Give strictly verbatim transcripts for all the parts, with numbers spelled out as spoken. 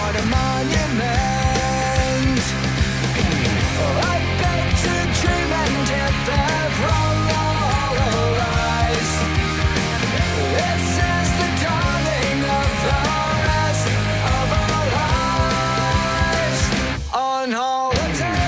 on a monument. I beg to dream and if they're wrong, I'll arise. This is the dawning of the rest of our lives on holiday.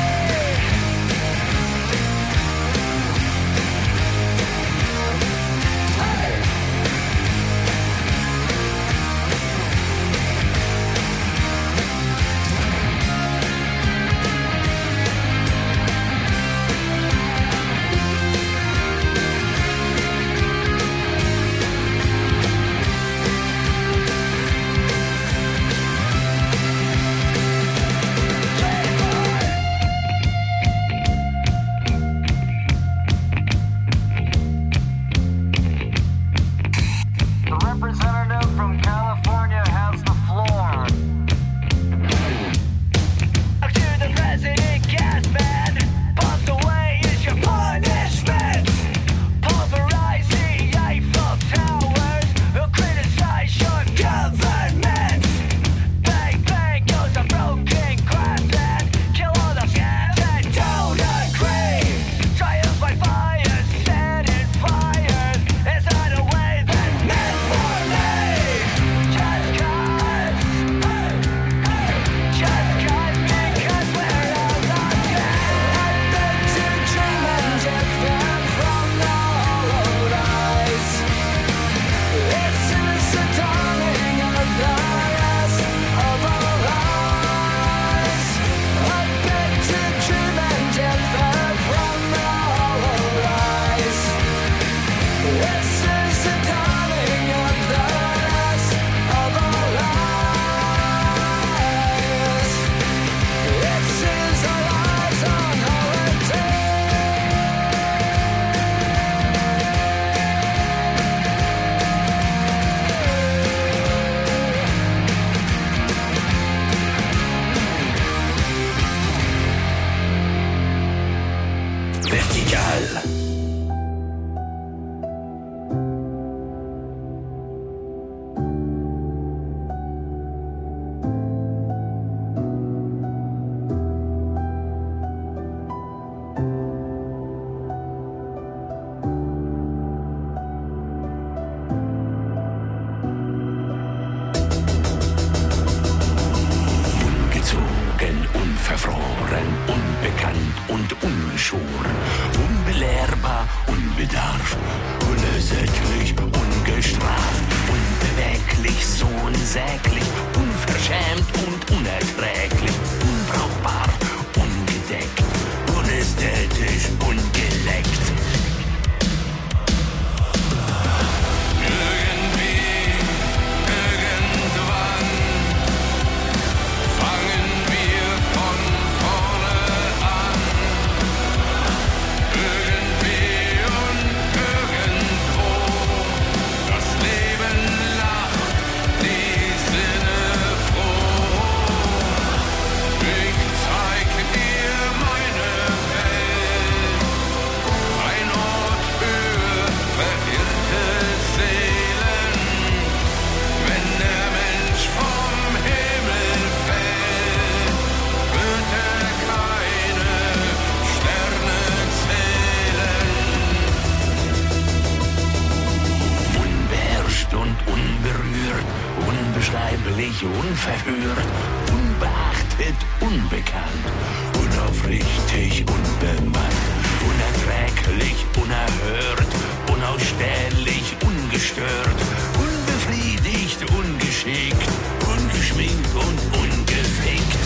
unbeschreiblich, unverhört, unbeachtet, unbekannt, unaufrichtig, unbemannt, unerträglich, unerhört, unausstehlich, ungestört, unbefriedigt, ungeschickt, ungeschminkt und ungefickt.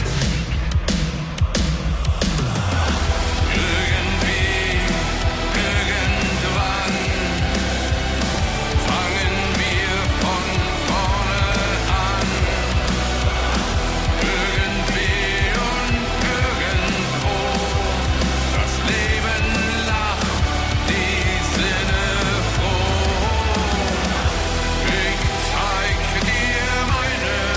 Meine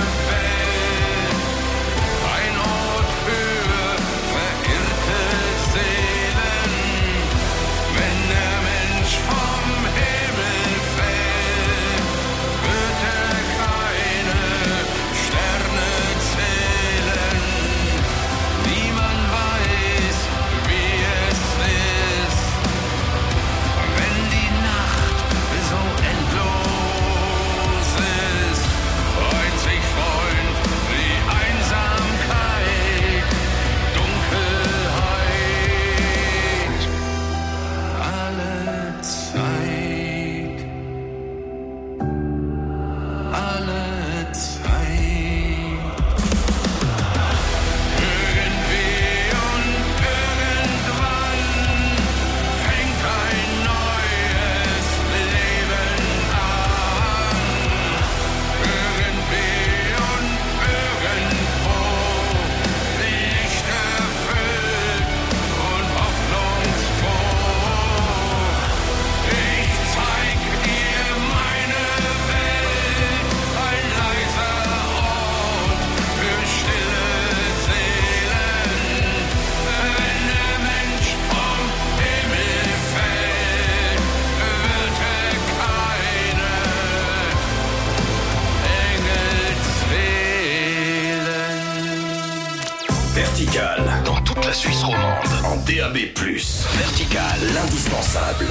Vertical, dans toute la Suisse romande, en D A B plus. Vertical, l'indispensable.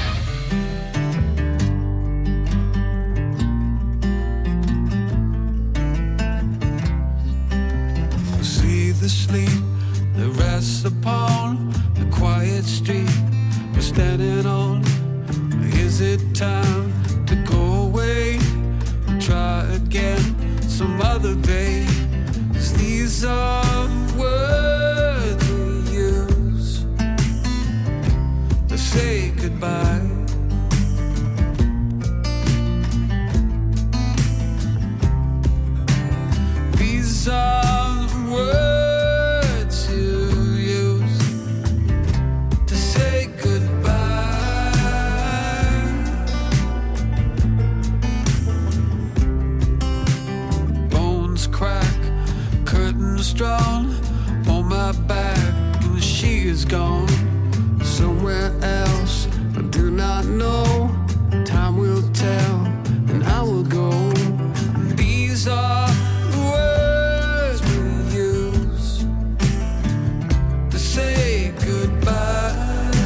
See the sleep that rests upon the quiet street we're standing on. Is it time to go away? Try again some other day. 'Cause these are words we use to say goodbye. These are words you use to say goodbye. Bones crack, curtains drawn on my back, and she is gone somewhere else. I do not know. Time will tell, and I will go. These are the words we use to say goodbye.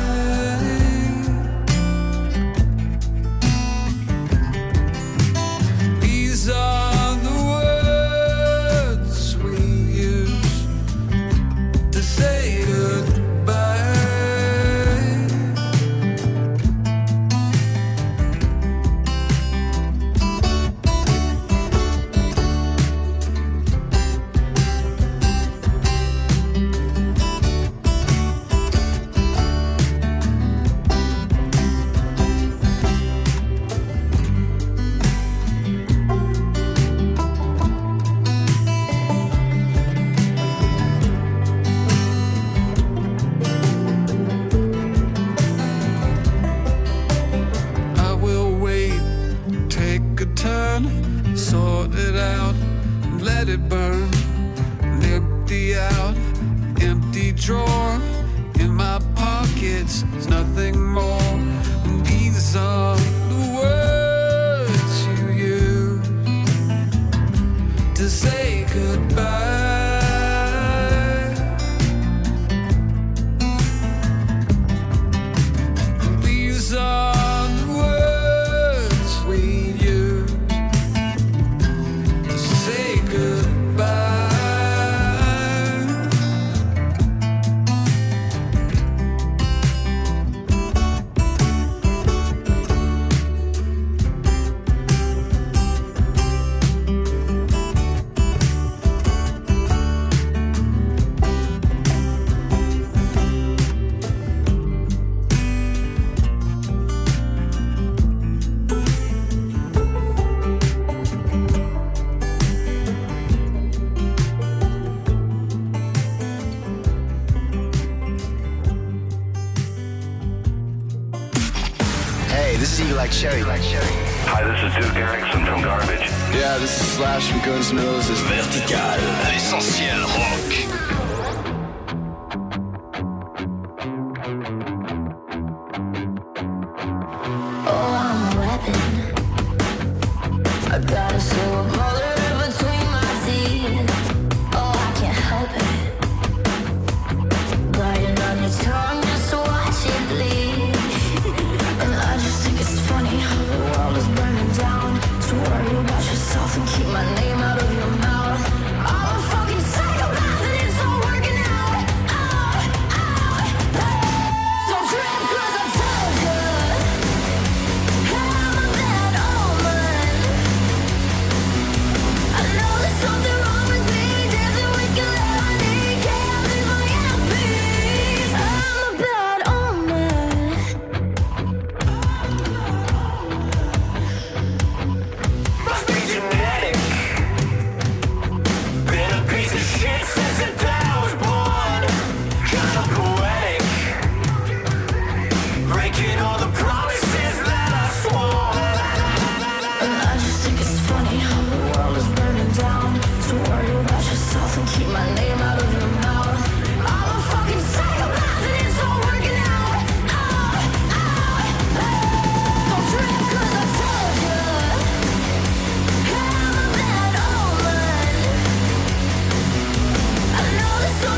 These are the words we use to say goodbye. I will wait, take a turn, sort it out, and let it burn. And empty out, empty drawer in my pockets. There's nothing more. And these are the words you use to say goodbye. These are the words we use to say goodbye. Hey, this is Eagle Like Sherry. Hi, this is Duke Erickson from Garbage. Yeah, this is Slash from Guns N' Roses. Vertical, l'essentiel rock. Oh, I'm a weapon. I got a silver bullet in between my teeth. Oh, I can't help it. Biting on your tongue just to watch it bleed. And I just think it's funny how the world is burning down. So worry about yourself and keep my name out of your mouth. I'm a fucking psychopath and it's all working out. Oh, oh, oh. Don't trip 'cause I told you. I'm a bad omen. I know there's something wrong with me. Dancing with calamity, chaos in my earpiece. I'm a bad omen. Must be genetic. Been a piece of shit since the day I was born. Kinda poetic. Breaking all the promises that I swore. And I just think it's funny how the world is burning down. So worry about yourself and keep my name out of your mouth. I'm a fucking psychopath and it's all working out. Oh, oh, oh. Don't trip 'cause I told you. I'm a bad omen. I know there's something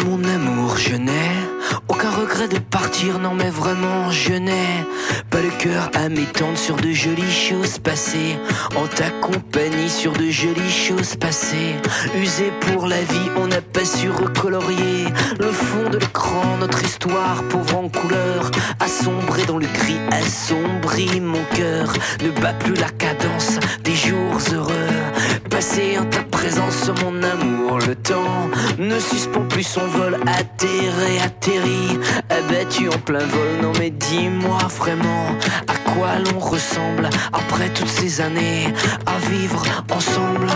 mon amour, je n'ai aucun regret de partir, non mais vraiment je n'ai pas le cœur à m'étendre sur de jolies choses passées. En ta compagnie sur de jolies choses passées. Usé pour la vie, on n'a pas su recolorier le fond de l'écran, notre histoire pauvre en couleur. Assombré dans le gris, assombri mon cœur. Ne bat plus la cadence des jours heureux. Passé en ta présence, mon amour, le temps ne suspend plus son vol. Atterré, atterri, abattu en plein vol. Non mais dis-moi vraiment à quoi l'on ressemble après toutes ces années à vivre ensemble.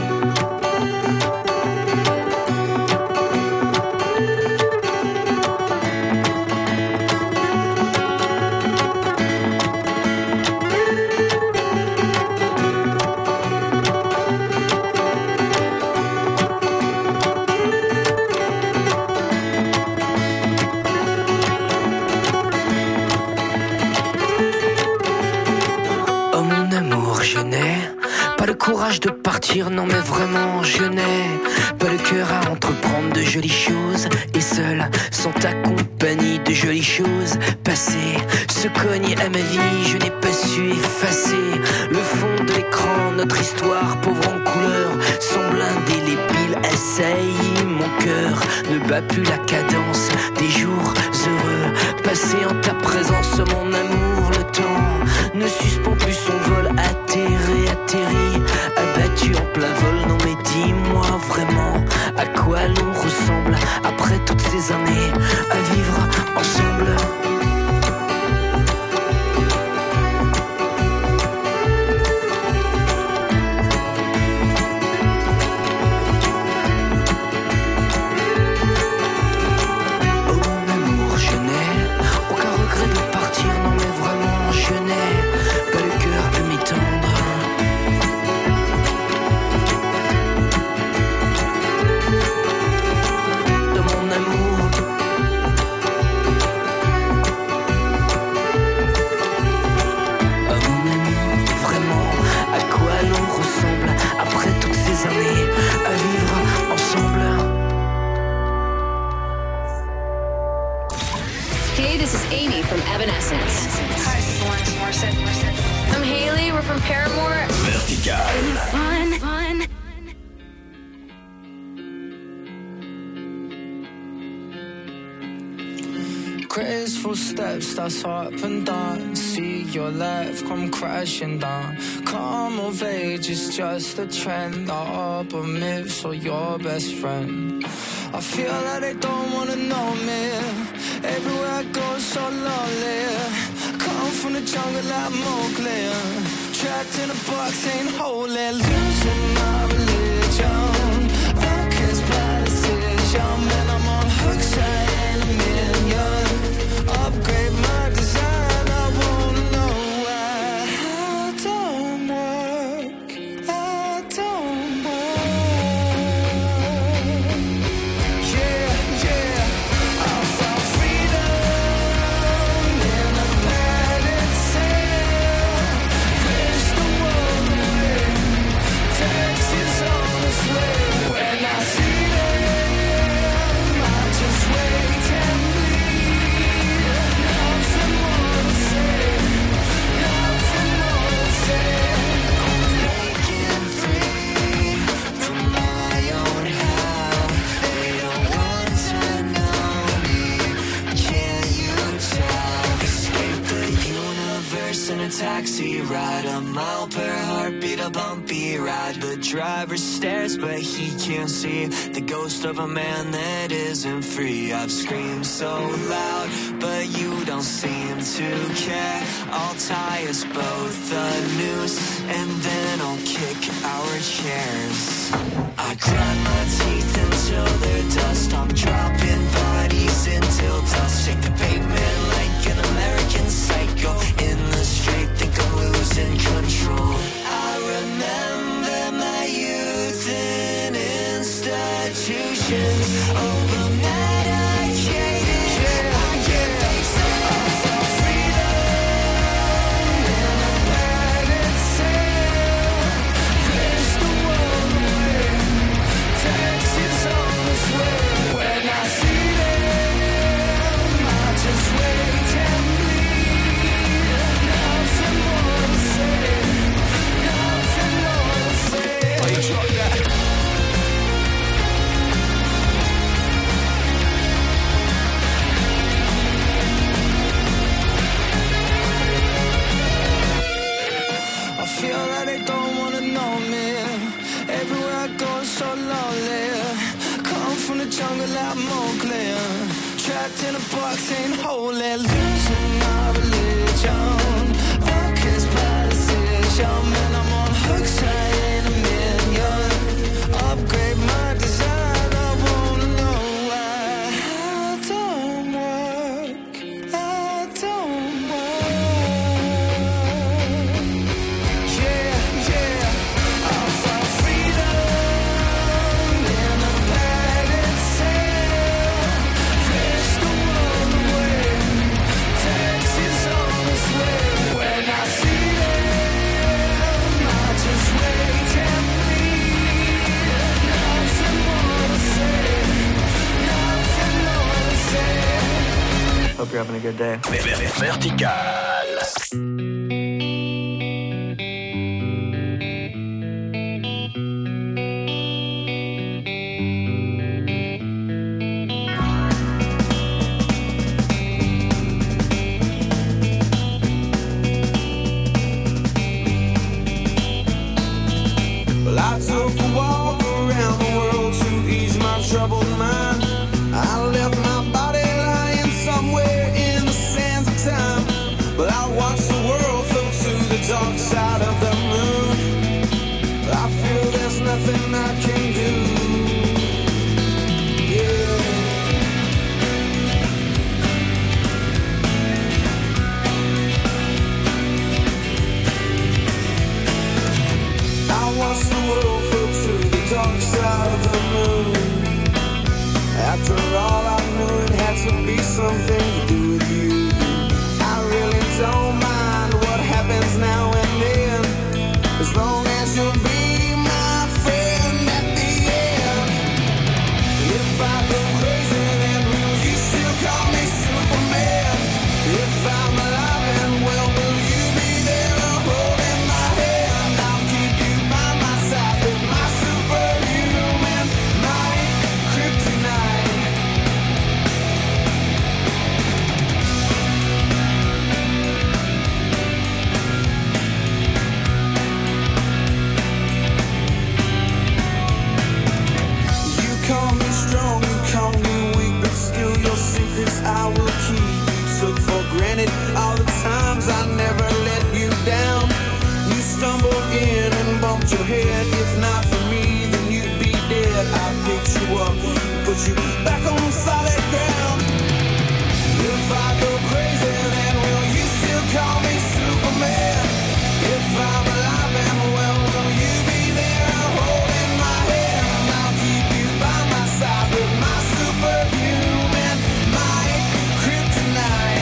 Courage de partir, non mais vraiment je n'ai pas le cœur à entreprendre de jolies choses. Et seul, sans ta compagnie, de jolies choses passées se cognent à ma vie, je n'ai pas su effacer le fond de l'écran, notre histoire pauvre en couleur. Semble indélébile, assaillit mon cœur. Ne bat plus la cadence des jours heureux. Passé en ta présence, mon amour, le temps ne suspend plus son vol. Atterré, atterri, abattu en plein vol. Non mais dis-moi vraiment à quoi l'on ressemble après toutes ces années à vivre ensemble. Graceful steps that's up and down. See your life come crashing down. Come of age is just a trend. Our upper myths or your best friend. I feel like they don't wanna know me. Everywhere I go so lonely. Come from the jungle like Mowgli. Trapped in a box ain't holy. Losing my religion. Focus by decision. Man, I'm on hooks, I ain't a million. Upgrade my design, I wanna know why I don't work, I don't work. Yeah, yeah, I found freedom in a padded sail. Wish the world away, taxis on its way. When I see them, I just wait and bleed. Nothing more to say, nothing more to say. I'm breaking free from my own hell. They don't want to know me, can't you tell? Escape the universe in a taxi ride. A mile per heartbeat, a bumpy ride. The driver stares but he can't see the ghost of a man that isn't free. I've screamed so loud but you don't seem to care. I'll tie us both a noose and then I'll kick our chairs. I grind my teeth until they're dust. I'm dropping bodies until dust. Shake the pavement like an American psycho. In the street, think I'm losing control. I remember my youth in institutions. Over medicated. Yeah, yeah. I found freedom in a padded sail. Wish the world away, taxis on its way. When I see locked in a box, ain't holy, losing my religion. Fuck his bad decision, man, I'm on hooks, I ain't a minion. Upgrade my design, I wanna know why. I don't work, I don't work. Yeah, yeah, I found freedom in a padded sail. Fish the world away, taxis on its way. When I see them, I just wait and bleed. Nothing more to say, nothing more to say. Hope you're having a good day. Vertical. Well, I took a walk around the world to ease my troubled mind. I left my body lying somewhere in the sands of time. But I watched the world float to the dark side of the moon. I feel there's nothing I can do. Yeah. I watched the world float to the dark side of the moon. After all, I knew it had to be something to do with you. I really don't mind what happens now and then, as long as you'll be my friend at the end. If I go crazy, then will you still call me Superman? If I'm alive and well, will you be there holding my hand? I'll keep you by my side with my superhuman, my kryptonite. You call me strong, you call me weak, but still your secrets I will keep. You took for granted all the times I never let you down. You stumbled in and bumped your head. If not for me, then you'd be dead. I picked you up, put you back on solid ground. If I go crazy, then will you still call me Superman? If I'm alive and well, will you be there holding my hand? I'll keep you by my side with my superhuman, my kryptonite.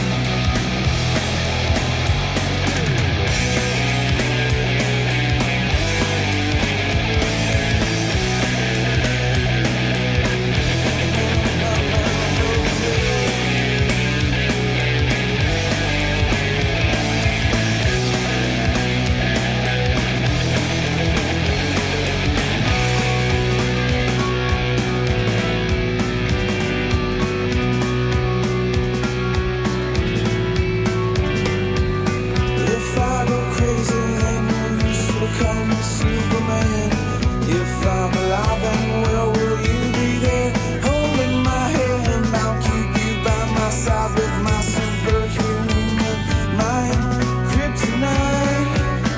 If I go crazy, then will you still call me Superman? If I'm alive and well, will you be there holding my hand? I'll keep you by my side with my superhuman, my kryptonite.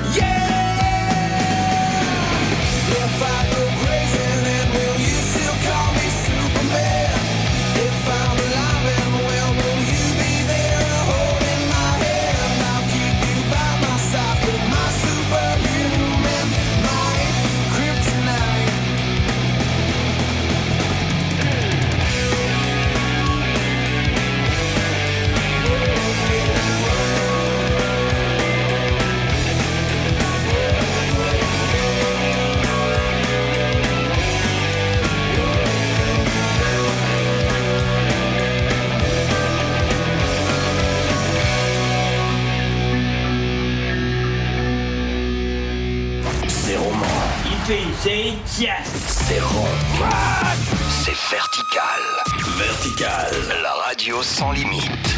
Yeah! If I go crazy, then will you still call me Superman? If I'm alive and well, will you be there holding my hand? I'll keep you by my side with my superhuman, my kryptonite. C'est roman. C'est jazz. C'est rond. C'est vertical. Vertical. La radio sans limite.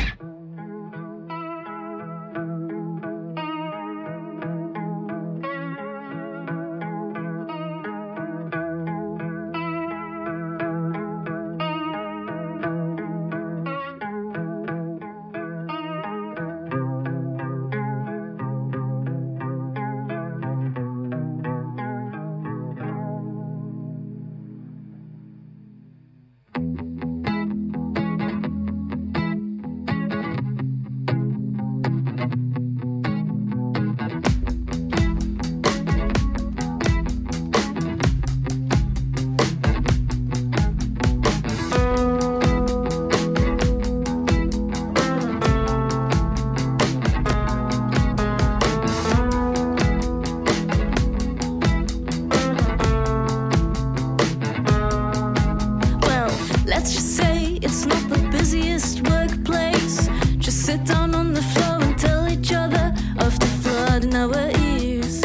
not the busiest workplace. Just sit down on the floor and tell each other of the flood in our ears.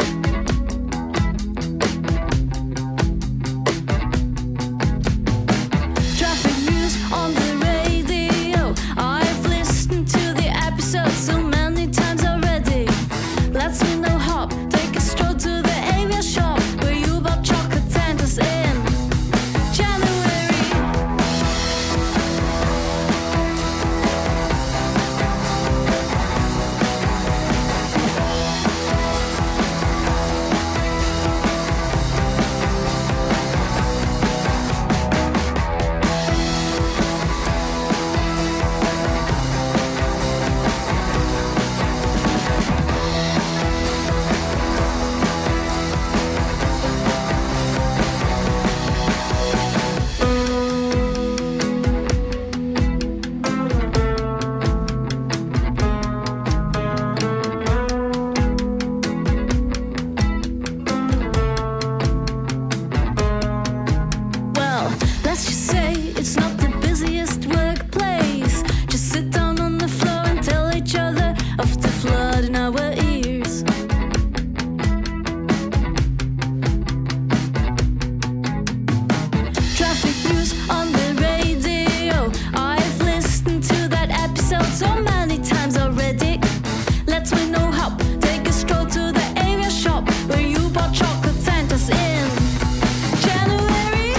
Traffic news on the radio. I've listened to the episode so many times already. Let's me know hop, take a stroll to the area shop where you bought chocolate Santas in January. Well, let's just say it's not the busiest workplace. Just sit down on the floor and tell each other of the flood in our ears. Traffic news on the radio. I've listened to that episode so many times already. Let's me know how. Take a stroll to the area shop where you bought chocolate Santas in January.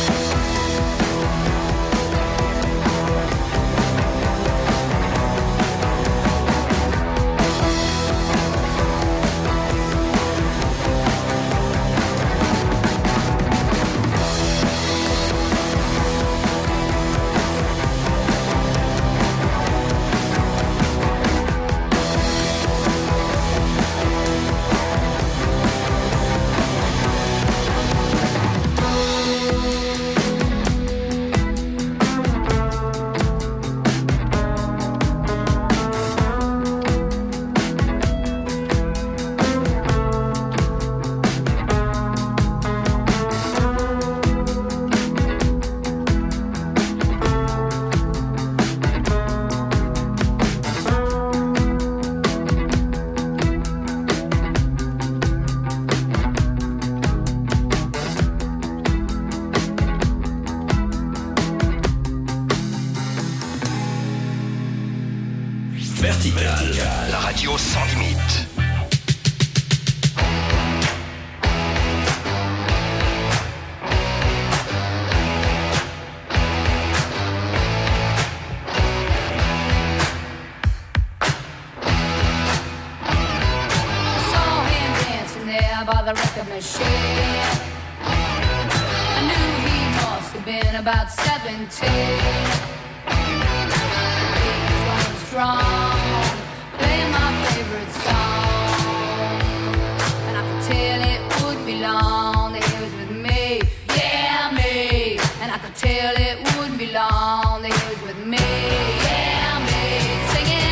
Vertical, la radio sans limite. Saw him dancing there by the record machine. I knew he must have been about seventeen. He was running strong, playing my favorite song, and I could tell it would be long that he was with me, yeah me. And I could tell it wouldn't be long that he was with me, yeah me. Singing.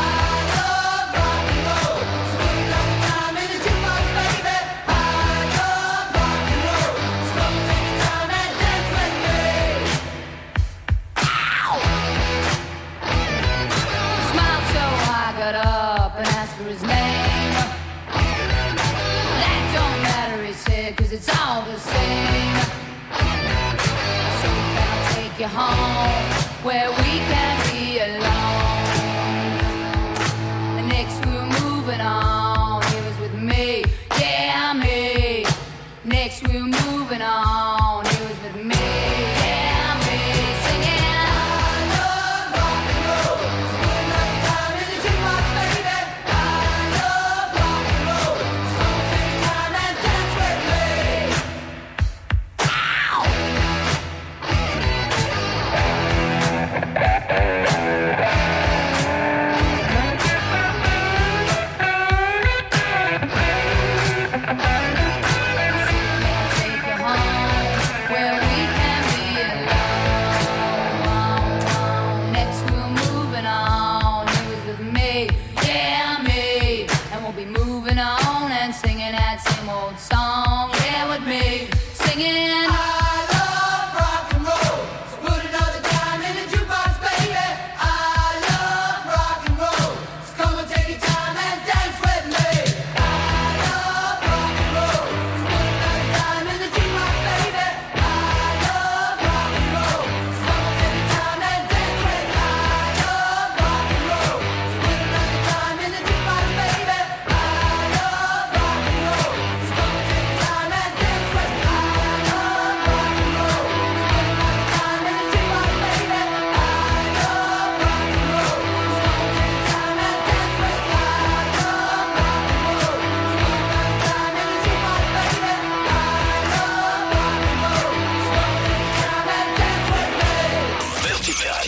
It's all the same. So can I take you home where we can be alone? And next we were moving on. He was with me, yeah me. Next we were moving on. He was with me, yeah me. Singing. I love rock and roll. Spend enough time in the jukebox, baby. I love rock and roll. So take your time and dance with me. We'll be right back.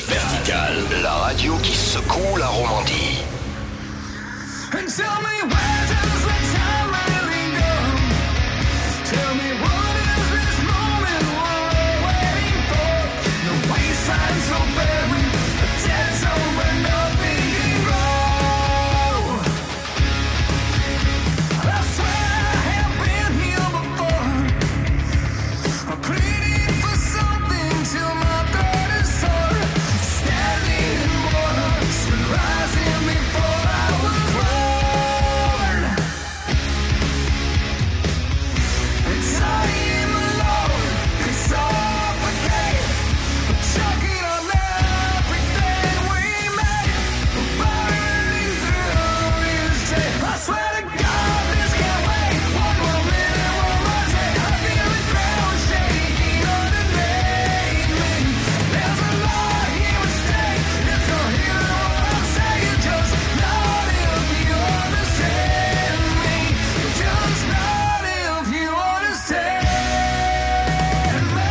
Vertical, la radio qui secoue la Romandie. And tell me, where does the time really go? Tell me, what is this moment we're all waiting for? The wasteland so barren, a dead zone where nothing can grow. I swear I have been here before. I'm pleading for something till my throat is sore. Standing in water, rising before I was born. It's I am alone, it's suffocate. Chucking on everything we made, burning through each day. I swear to God, this can't wait. One more minute, one more day. I feel the ground shaking underneath me. There's a lot here at stake. If you're hearing what I'm saying, just nod if you understand me. Just nod if you understand me.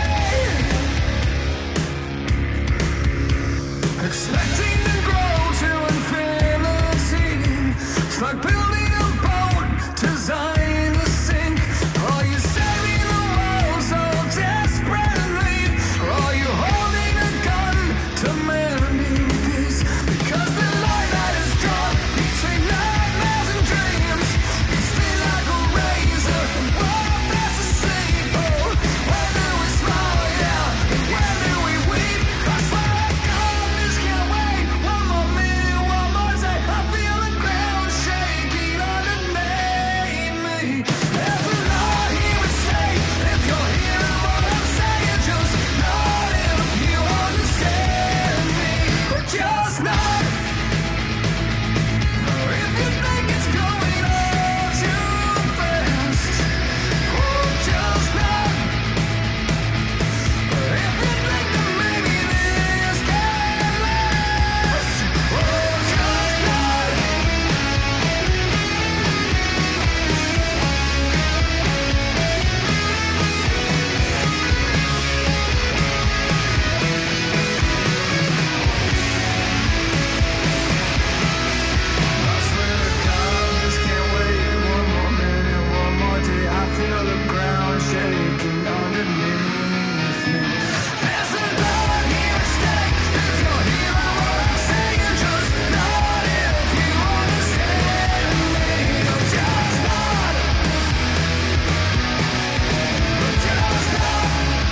Expecting to grow to infinity. It's like building a boat designed to sink. Are you saving the world so desperately? Or are you holding a gun to mending peace? Because the line that is drawn between nightmares and dreams is thin like a razor, and we're fast asleep. Oh, when do we slow down? And when do we weep? I swear to God, this can't wait. One more minute, one more day. I feel the ground shaking underneath me. There's a lot here at stake. If you're hearing what I'm saying, just nod if you understand me. Or just nod if you think it's going all too fast. Or just nod if you think that maybe this can last. Or just nod. I swear to God, this can't wait. One more minute, one more day. I feel the ground shaking underneath me. There's a lot here at stake. If you're hearing what I'm saying, just nod if you understand me. Or just nod. Or just nod.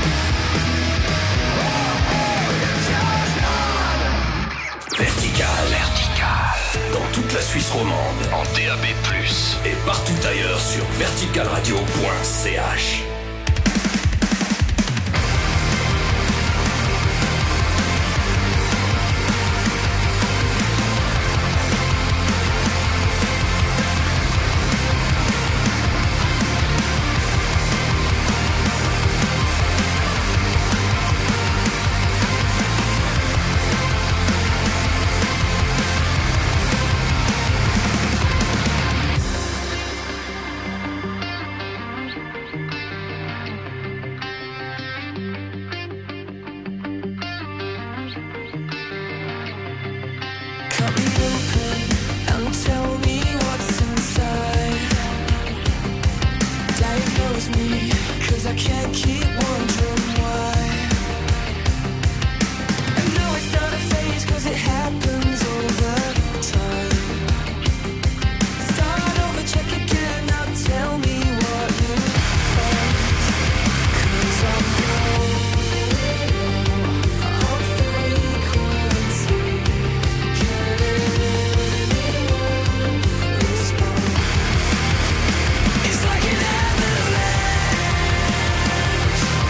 Oh, oh, just nod. Vertical, vertical. Dans toute la Suisse romande, en D A B plus, et partout ailleurs sur vertical radio point c h. Cut me open and tell me what's inside. Diagnose me, 'cause I can't keep wondering why. I know it's not a phase, 'cause it happens all the time. Start over, check again, now tell me what you find. 'Cause I'm going on frequency. Can anyone respond? It's like an avalanche.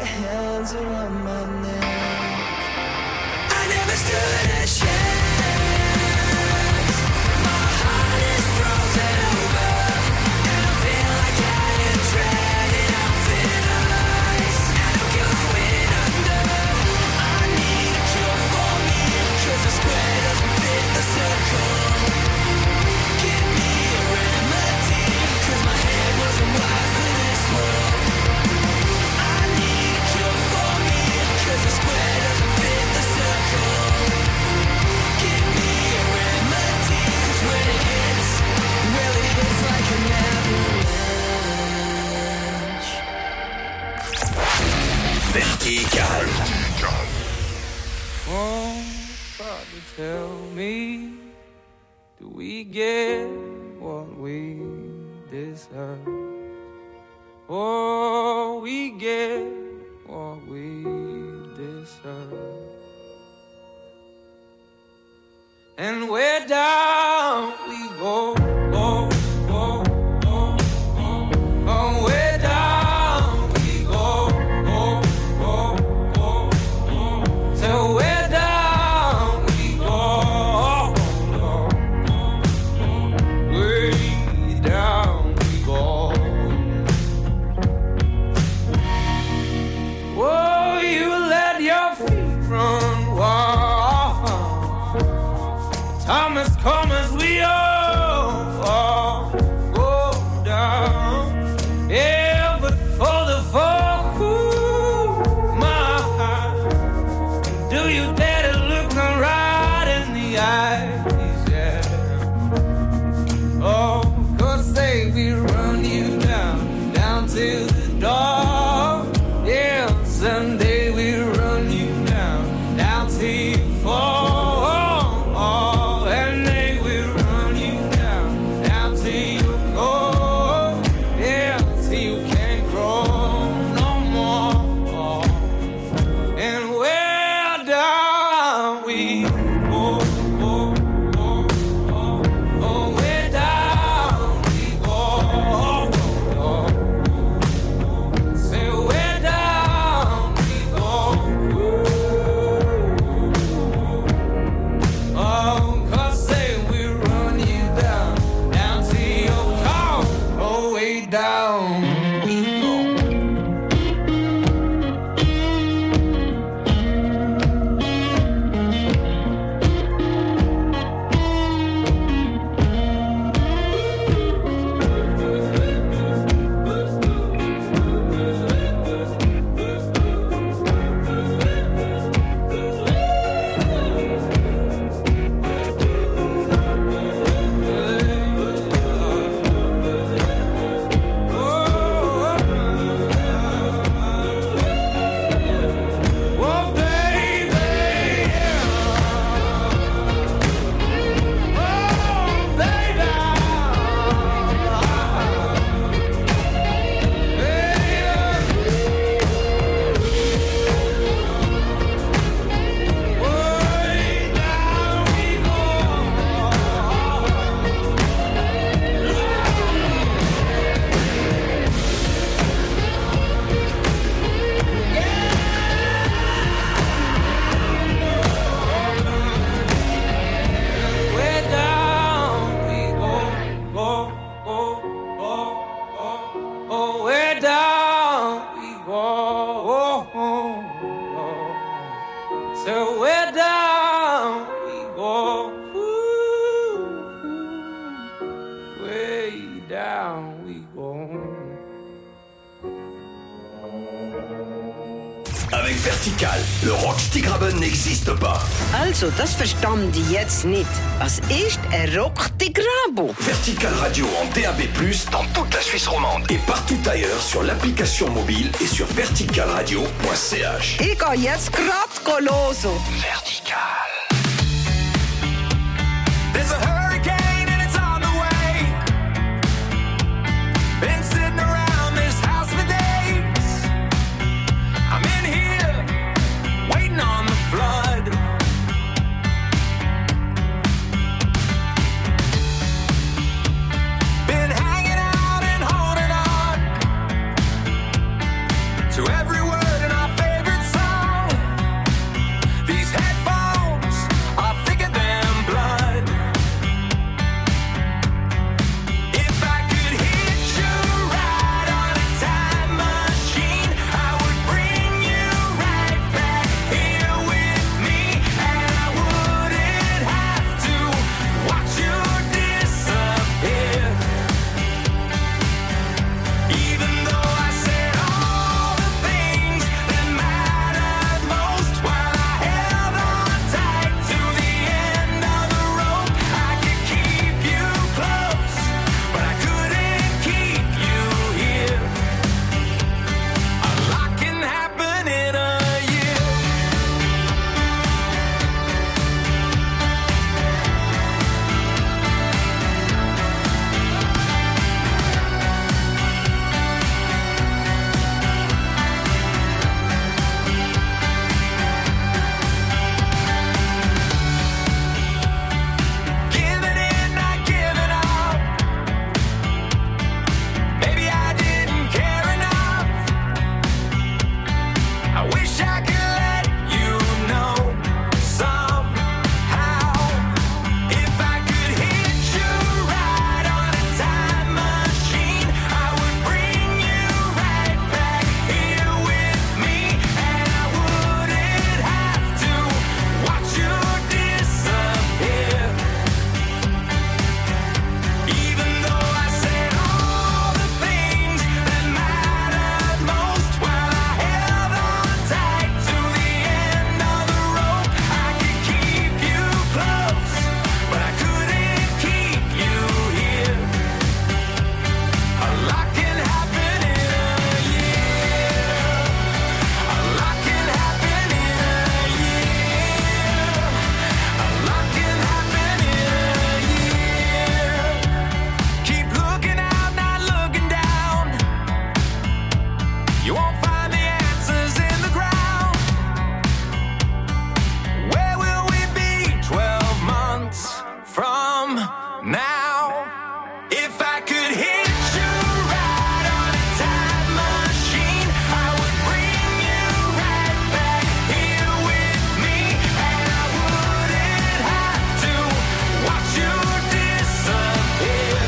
hands around my neck. I never stood a chance. My heart is frozen over, and I feel like I am treading on thin ice, and I'm going under. I need a cure for me, 'cause the square doesn't fit the circle. Give me a remedy, 'cause my head wasn't wired for this world. I need a cure for me, 'cause the square doesn't fit the circle. Give me a remedy, 'cause when it hits, well it hits like an avalanche. Vertical. Oh, Father, tell me, do we get what we deserve? Oh, we get what we deserve. And where down we go, go, go, go, go. Oh, where down we go, go, go, go, go. So where down we go, go, go, go. Way down we go. Oh, you let your feet run wild. Time has come as we all, all go down. Yeah, but for the fall, ooh, my heart, do you dare to look me right in the eyes? Yeah. Oh, 'cause say we run you down, down to the dark. Yeah, someday we run you down, down till you fall. And they will run you down, down till you go. Yeah, till you can't grow no more. And where down we go, go, go, go. Oh, where down we go, go, go. Say where down we go. Oh, 'cause say we run you down, down to your car. Oh, way down we go. Oh, baby, yeah. Oh, baby. Way down we go. Way down we go, go, go, go, go. Oh, way down we go, oh, oh, oh. So way down we go, ooh, way down we go. Avec Vertical, le Rock Stigraben n'existe pas. Also, das verstand ich jetzt nicht. Was ist ein Rock-Tigrabo? Vertical Radio en D A B plus, dans toute la Suisse romande et partout ailleurs sur l'application mobile et sur vertical radio point c h. Ich gehe jetzt grad goloso. Vertical. There's a hurricane and it's on the way. Been sitting around this house for days. I'm in here, waiting on the flood. Been hanging out and holding on to every word and all wish I could let you know somehow. If I could hit you right on a time machine, I would bring you right back here with me, and I wouldn't have to watch you disappear. Even though I said all the things that mattered most while I held on tight to the end of the rope, I could keep you close, but I couldn't keep you here. A lot can happen in a year. A lot can happen in a year. A lot can happen in a year. Keep looking out, not looking down. You won't find the answers in the ground. Where will we be twelve months from now? If I could hit you right on a time machine, I would bring you right back here with me, and I wouldn't have to watch you disappear.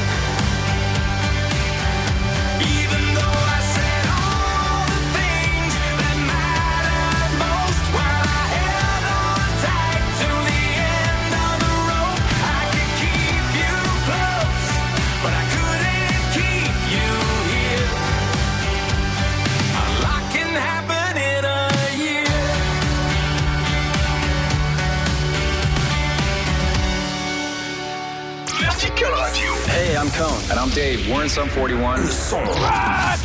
Even though I said all the things that mattered most while I held on tight to the end of the rope, I could keep you close, but I couldn't keep you here. A lot can happen in a year. Vertical Radio. Hey, I'm Cone. And I'm Dave. We're in Sum forty-one. Le son rock.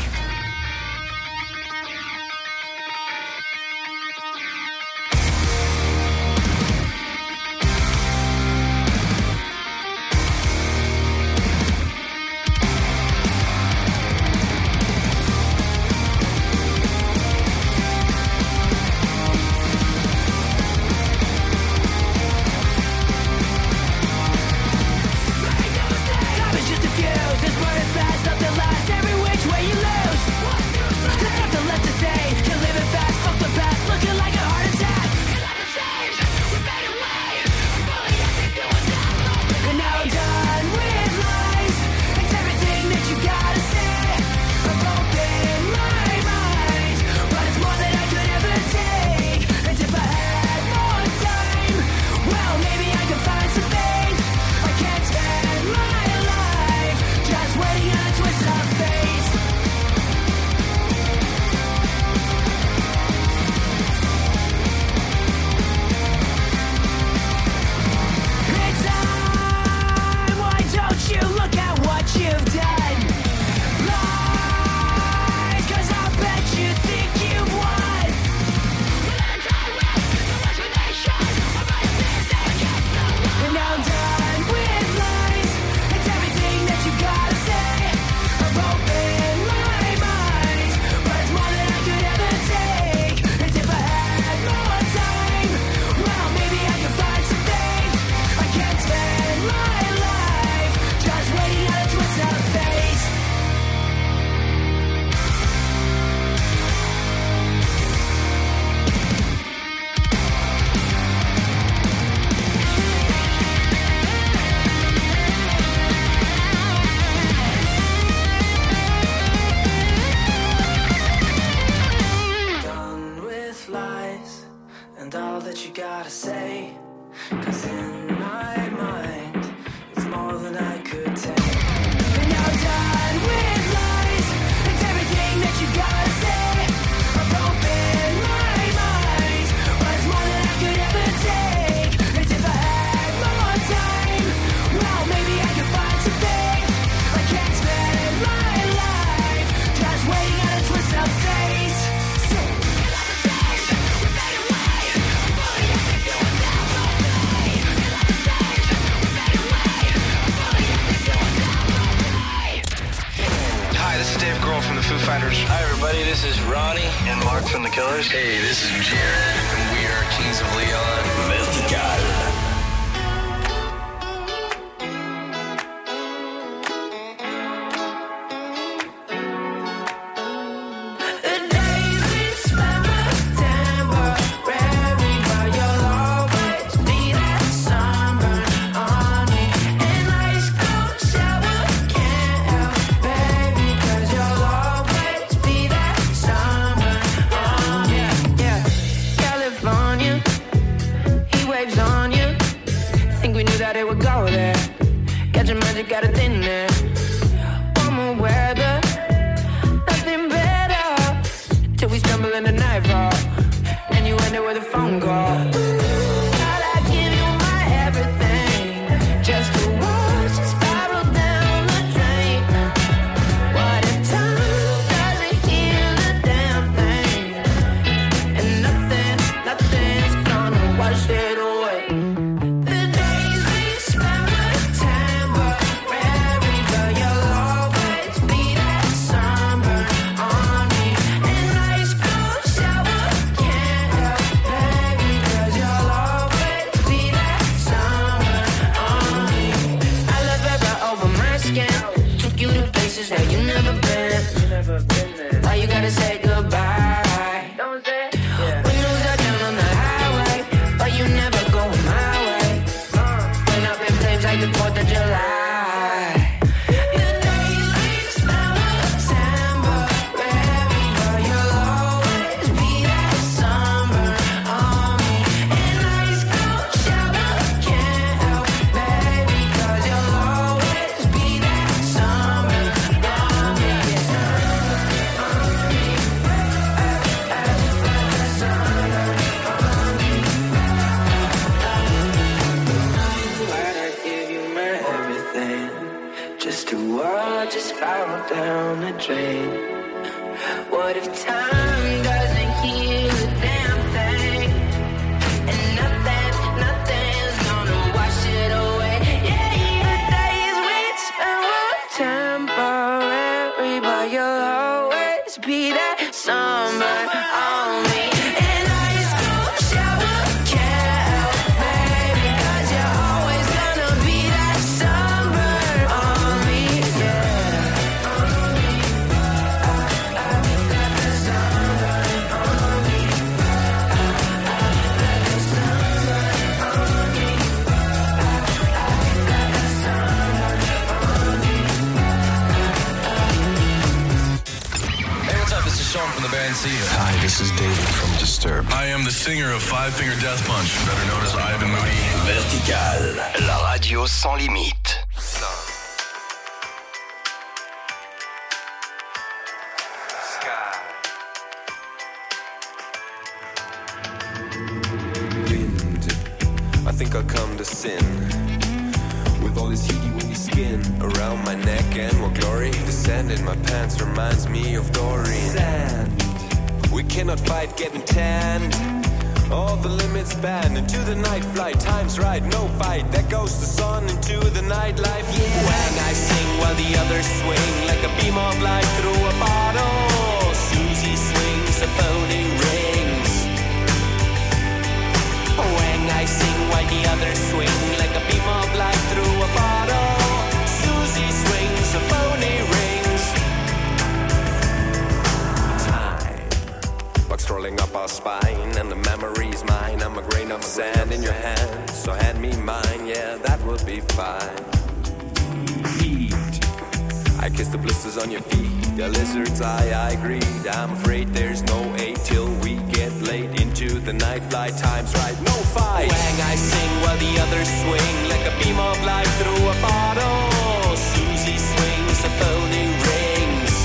Time is just a fuse, this word is fast, nothing lasts, every which way you lose. There's nothing left to say, you're living fast, fuck the past, looking like a heart attack. And now I'm done with lies, it's everything that you gotta say. I've opened my mind, but it's more than I could ever take. And if I had more time, well maybe I could find some faith. I can't spend my life just waiting on a twist of fate. It's time, why don't you look at what you've done? Lies, 'cause I bet you think you've won. And now I'm done with lies, it's everything that you gotta say. I've opened my mind, but it's more than I could ever take. And if I had more time, well maybe I could find some faith. I can't spend my life just waiting on a twist of fate. Done with lies and all that you gotta say. 'Cause in my mind, it's more than I could take. And now I'm done with lies, it's everything that you gotta say. I've opened my mind, but it's more than I could ever take. And if I had more time, well maybe I could find some faith. I can't spend my life just waiting on a twist of fate. So Hi, this is Dave Grohl from the Foo Fighters. Hi everybody, this is Ronnie And Mark from the Killers. Hey, this is Jared, and we are Kings of Leon. Vertical. the days we spent you got a dinner. Warmer weather, nothing better. Till we stumble in the nightfall, and you end it with a phone call. Thought I'd give you my everything, just to watch it spiral down the drain. What if time doesn't heal a damn thing, and nothing, nothing's gonna wash it away. That you never been. Why you gotta say goodbye? Don't say. Windows are down on the highway, but you never go my way. Went up in flames like the fourth of July. Down the drain. What if time doesn't heal a damn thing, and nothing, nothing's gonna wash it away? Yeah, the days we spend were temporary, but you'll always be that summer on me. And ice cold shower can't help, baby, 'cause you're always gonna be that summer on me. Yeah. Sean from the band Seether. Hi, this is David from Disturbed. I am the singer of Five Finger Death Punch, better known as Ivan Moody. Vertical, la radio sans limite. Wind, I think I'll come to sin. With all this heaty windy skin around my neck and more glory, the sand in my pants reminds me of Doreen. Sand. We cannot fight getting tanned. All the limits banned. Into the night flight, time's right, no fight. There goes the sun into the nightlife. Yeah. Wang, I sing while the others swing like a beam of light through a bottle. Susie swings the phony rings. Wang, I sing while the others swing like a beam of light through a bottle. Susie swings the phony rings. Time, bugs crawling up our spine, and the memory's mine. I'm a grain of sand in your hand, so hand me mine. Yeah, that will be fine. Heat, I kiss the blisters on your feet. A lizard's eye, I greed. I'm afraid there's no aid till we get late into the night flight. Time's right, no fight. Wang, I sing while the others swing like a beam of light through a bottle. Susie swings the phony rings.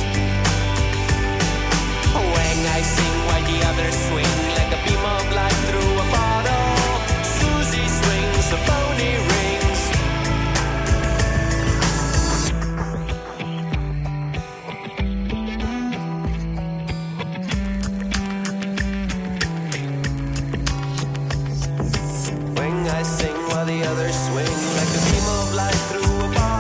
Wang, I sing while the others swing like a beam of light through a bottle. Susie swings the phony rings. I sing while the others swing like a beam of light through a bar.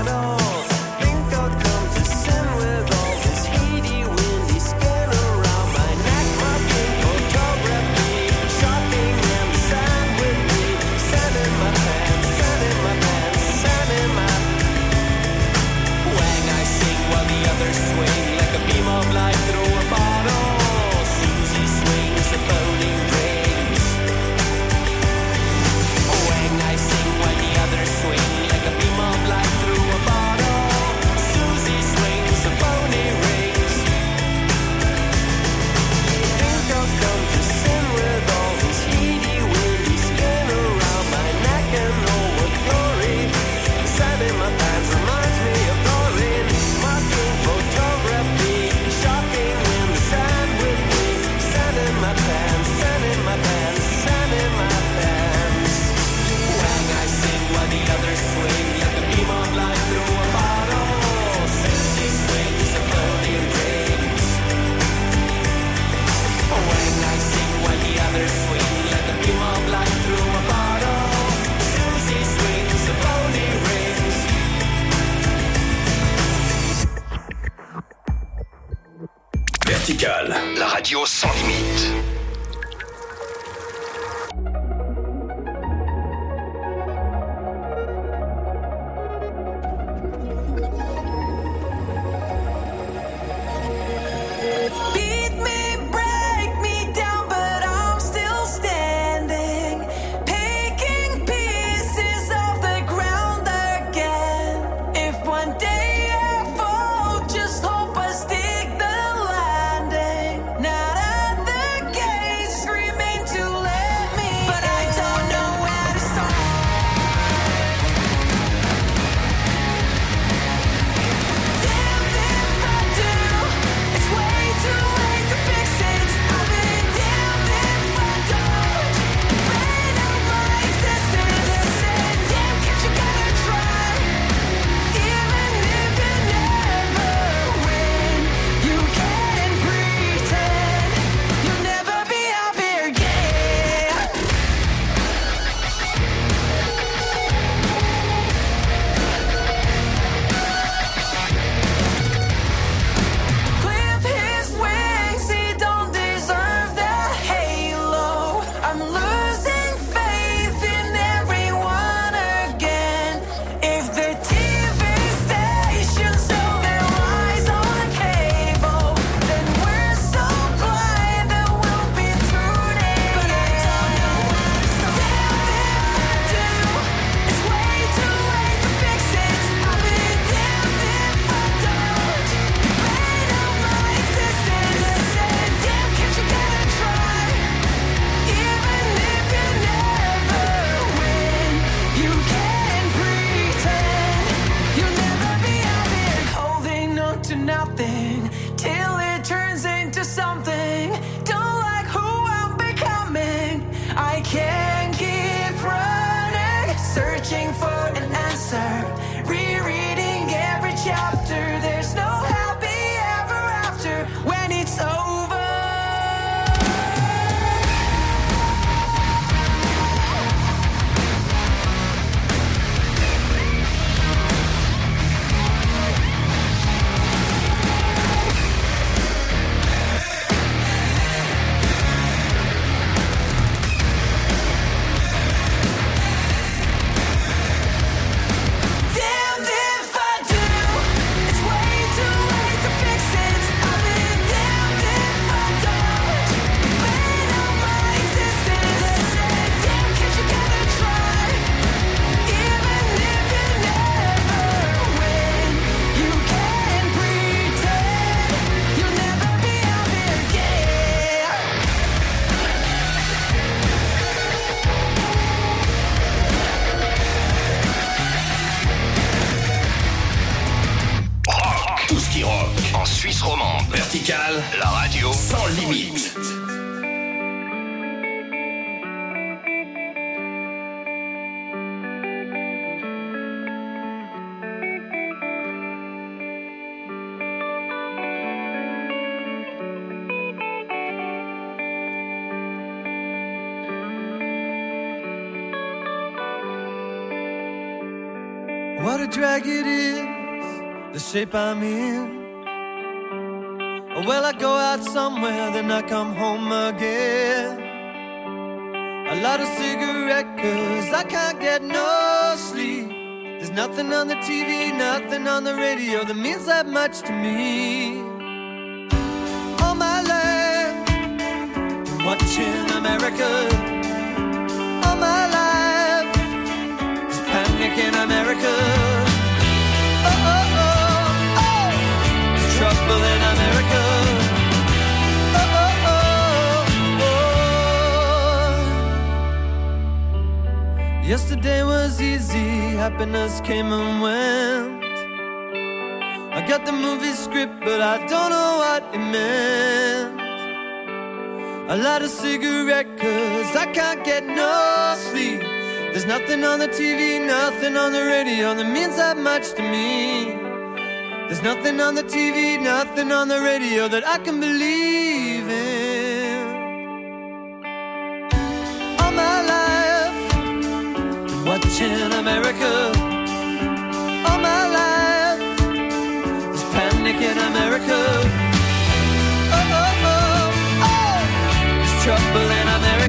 pants, sand in my pants, sand in my pants. When I sing while the others swing, let the beam of light through a bottle. Sexy swings and floating rings. When I sing while the others swing, let the beam of light through a bottle. Sexy swings and floating rings. Vertical, la radio sans limite. Beat me, break me down, but I'm still standing. Picking pieces off the ground again. If one day I fall, just hope I stick the landing. Not at the gates, screaming to let me but I don't know where to start. Damn if I do. It's way too late to fix it. I've been damned if I don't. Rain out my existence. Said, damn, can't you gotta try? Even if you never win, you can pretend you'll never be happy again. Clip his wings, he don't deserve that halo. I'm losing faith in everyone again. If the T V stations show their eyes on cable, then we're so blind that we'll be tuning. But I don't know where to start. Damned if I do. It's way too late to fix it. I've been damned if I don't. Rain out my existence. Said, damn, can't you gotta try? Even if you never win, you can pretend you'll never be happy. Holding on to nothing till it turns into something. Don't like who I'm becoming. I can't keep running, searching for an answer, rereading every chapter. There's no happy ever after when it's over. Damned if I do. It's way too late to fix it. I've been damned if I don't. Rain out my existence. Said, damn, can't you gotta try? Even if you never win, you can pretend you'll never be happy again. Rock, tout ce qui rock. En Suisse romande. Vertical, la radio sans limite. What a drag it is, the shape I'm in. Well, I go out somewhere, then I come home again. I light a cigarette cause I can't get no sleep. There's nothing on the T V, nothing on the radio that means that much to me. All my life, been watching America. All my life, there's panic in America. Oh, oh, oh, oh, there's trouble in America. Oh, oh, oh, oh. Yesterday was easy, happiness came and went. I got the movie script, but I don't know what it meant. I light a cigarette cause I can't get no sleep. There's nothing on the T V, nothing on the radio that means that much to me. There's nothing on the T V, nothing on the radio that I can believe in. All my life, watching America